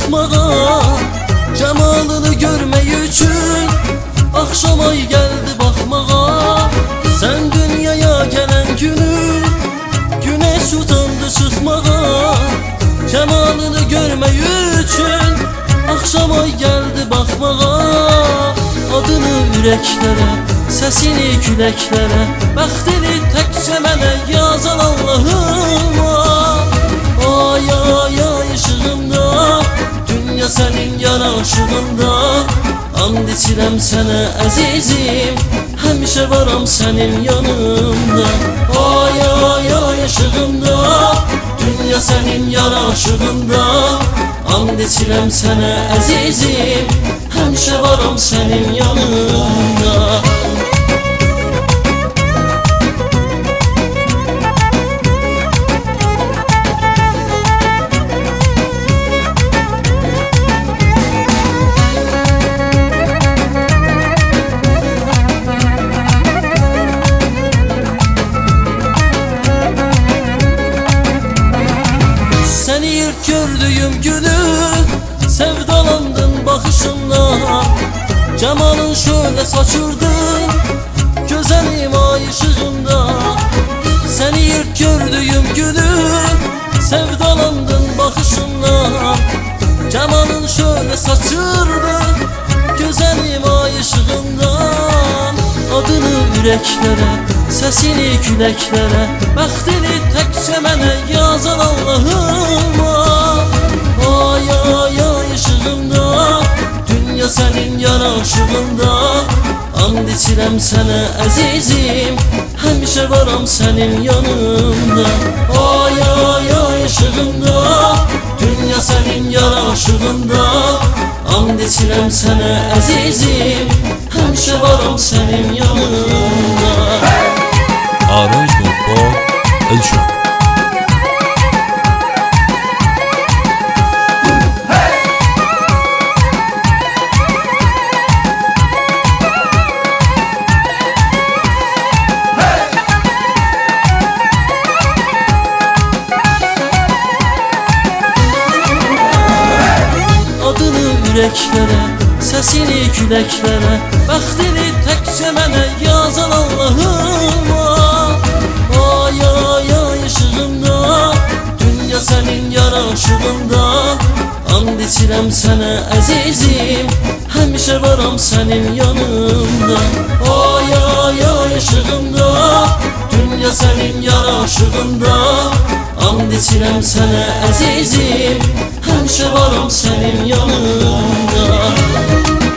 çıxmağa, cemalını görmək üçün akşam ay geldi baxmağa. Sen dünyaya gelen günün güneş uzandı çıxmağa, cemalını görmək üçün akşam ay geldi baxmağa. Adını ürəklərə, səsini küləklərə, bəxtini təkcə mənə yazan Allahım. Ay ay ay ışığımda, dünya sənin yaraşığında. And içirəm sənə əzizim, həmişə varam sənin yanımda. Ay ay ay ışığımda, dünya sənin yaraşığında. And içirəm sənə əzizim, həmişə varam sənin yanımda. Seni ilk gördüğüm günü sevdalandım bakışınla. Cemalın şöyle saçırdı güzelim ay ışığında. Seni ilk gördüğüm günü sevdalandım bakışınla. Cemalın şöyle saçırdı güzelim ay ışığından. Adını ürəklərə, səsini küləklərə, bəxtini təkcə mənə yazan Allahım. Ay ay ay ışığımda, dünya sənin yaraşığında. And içirəm sənə əzizim, həmişə varam sənin yanımda. Ay ay ay ışığımda, dünya sənin yaraşığında. And içirəm sənə əzizim, həmişə varam sənin yanımda. Arayış Nurko Elşan. Adını ürəklərə, səsini küləklərə, bəxtini təkcə mənə yazan Allahım. Ay ay ay ışığımda, dünya sənin yaraşığında. And içirəm sənə əzizim, həmişə varam sənin yanımda. Ay ay ay ışığımda, dünya sənin yaraşığında. And içirəm sənə əzizim, həmişə varam sənin yanımda.